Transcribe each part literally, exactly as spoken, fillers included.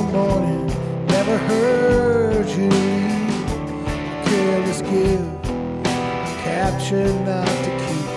morning, never heard you leave. A careless gift, captured not to keep.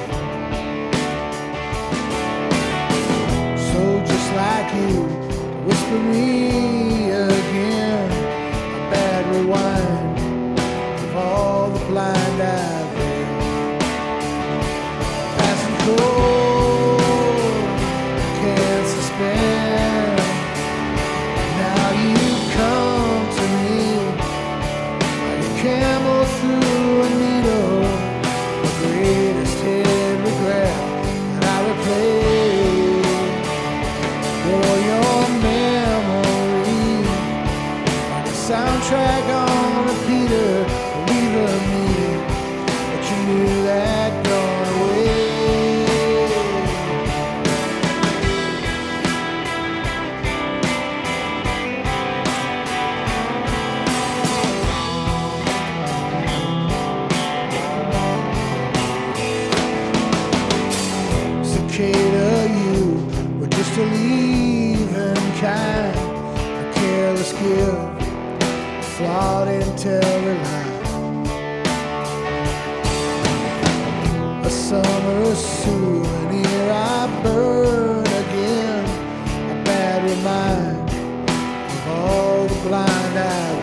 So just like you, whisper me again, a bad rewind of all the blind I've been. Passing cold, can't suspend. Now you come to me like a camel through a needle. The greatest hid regret that I replay for your memory, like a soundtrack on repeater, reliving me, but you knew that gone away. Cicada, you were just a leaving kind, a careless gift, flawed intel line. A summer souvenir I burn again, a bad remind of all the blind I've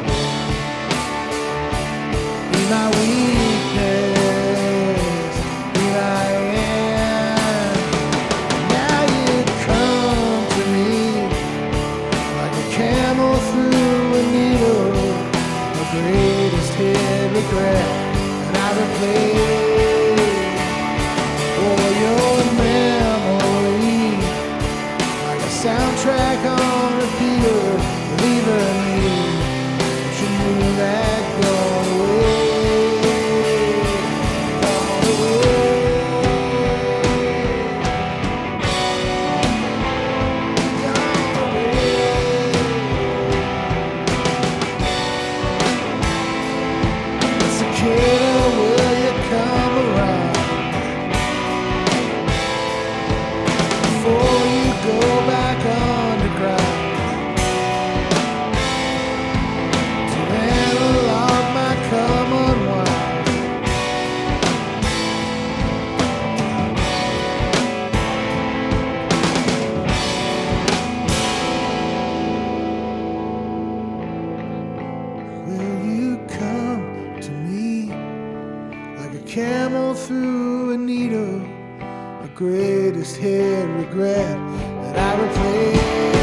been. Be my weakness, be my end. Now you come to me like a camel through a needle, the greatest hid regret that I replay for your memory, like a soundtrack on repeater, leaving me, but you knew that gone away, gone away, gone away. Cicada, will you come around before you go back underground to analog my come unwind? Will you come to me like a camel through a needle, the greatest hid regret that I replay?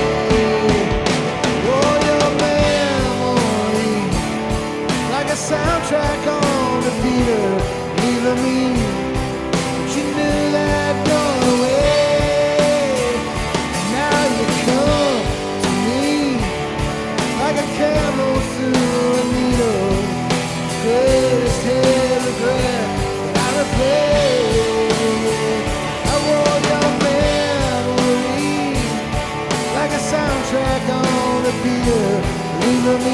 Oh, your memory, like a soundtrack on repeater, leaving me, but you knew that gone away. Now you come to me like a camel through a needle, greatest hid regret that I replay. I wrote your memory like a soundtrack on repeater, leaving me